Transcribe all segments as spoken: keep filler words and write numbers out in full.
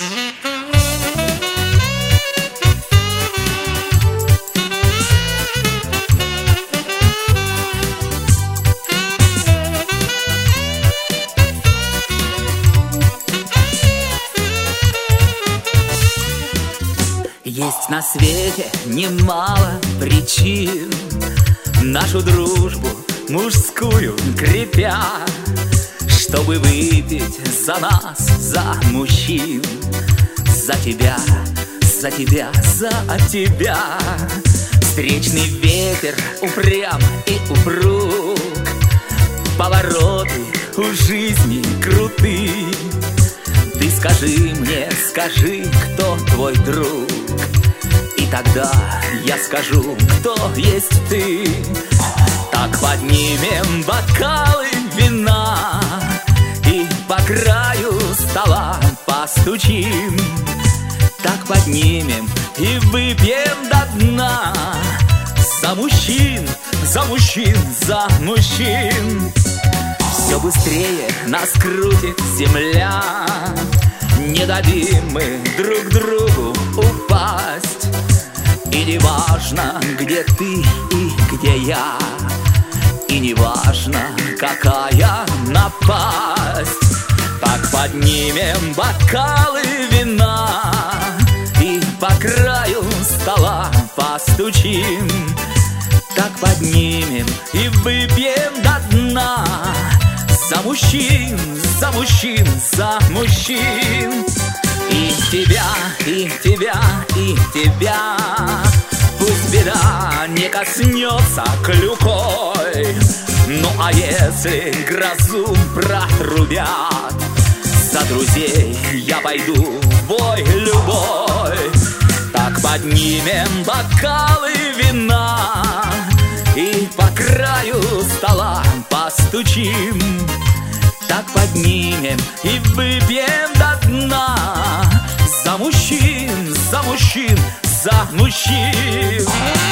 Есть на свете немало причин нашу дружбу мужскую крепя, чтобы выпить за нас, за мужчин, за тебя, за тебя, за тебя. Встречный ветер упрям и упруг, повороты у жизни круты. Ты скажи мне, скажи, кто твой друг, и тогда я скажу, кто есть ты. Так поднимем бокалы вина и по краю стола постучим. Так поднимем и выпьем до дна за мужчин, за мужчин, за мужчин. Все быстрее нас крутит земля, не дадим мы друг другу упасть. И не важно, где ты и где я, и не важно, какая напасть. Так поднимем бокалы вина и по краю стола постучим. Так поднимем и выпьем до дна за мужчин, за мужчин, за мужчин. И тебя, и тебя, и тебя пусть беда не коснется клюкой. Ну а если грозу протрубят, за друзей я пойду в бой любой. Так поднимем бокалы вина и по краю стола постучим. Так поднимем и выпьем до дна за мужчин, за мужчин, за мужчин.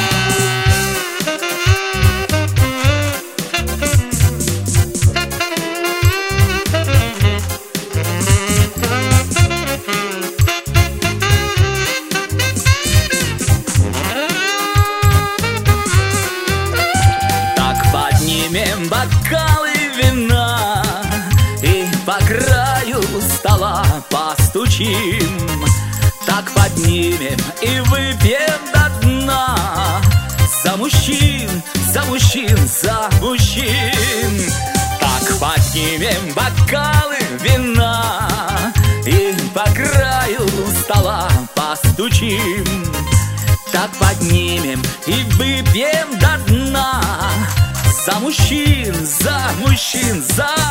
Так поднимем бокалы вина и по краю стола постучим. Так поднимем и выпьем до дна за мужчин, за мужчин, за мужчин. Так поднимем бокалы вина и по краю стола постучим. Так поднимем и выпьем до дна за мужчин, за мужчин, за